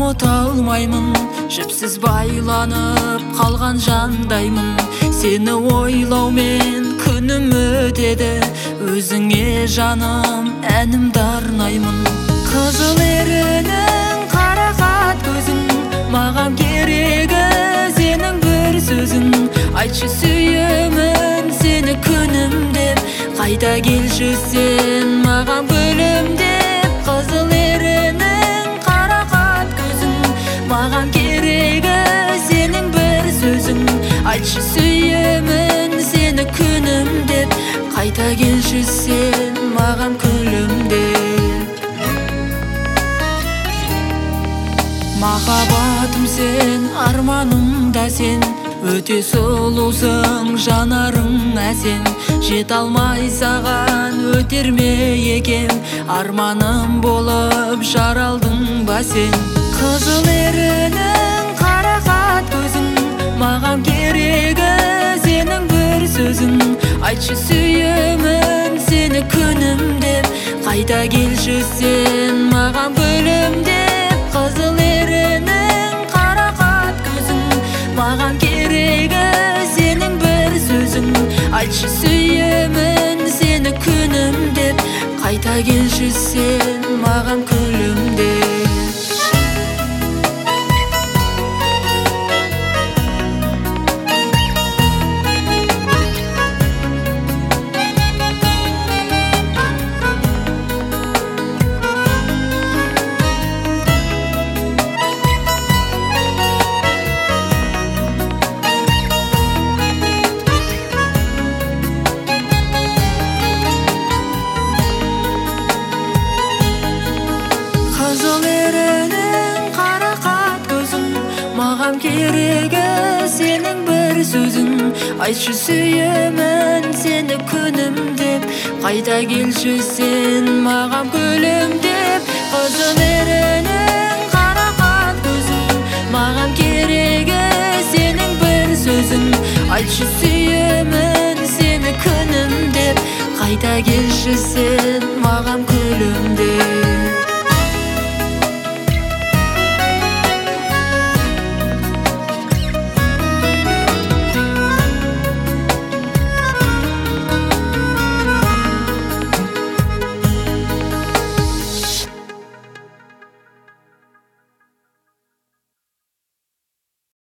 ұмыта алмаймын, жіпсіз байланып қалған жандаймын. Сені ойлаумен күнім өтеді, өзіңе жаным әнімді арнаймын. Қызыл ерінің қарақат көзің, маған керегі сенің бір сөзің. Айтшы сүйемін сені күнім деп, қайта келші сен маған гүлім деп. Қызыл ерінің қарақат көзің, маған керегі сенің бір сөзің. Айтшы сүйемін сені күнім деп, қайта келші сен маған күлім деп. Махаббатым сен, арманым да сен, өте сұлусың, жанарың әсем. Жете алмай саған өтер ме екем, арманым болып жаралдың ба сен. Қызыл ерінің қарақат көзің, маған керегі сенің бір сөзің. Айтшы сүйемін сені күнім деп, қайта келші сен маған гүлім деп. Қызыл ерінің қарақат көзің, маған керегі сенің бір сөзің. Айтшы сүйемін сені күнім деп, қайта келші сен маған күлім деп. Қызыл ерінің қарақат көзің, маған керегі сенің бір сөзің. Айтшы сүйемін сені күнім деп, қайта келші сен маған гүлім деп. Қызыл ерінің қарақат көзің, маған керегі сенің бір сөзің. Айтшы сүйемін сені күнім деп, қайта келші сен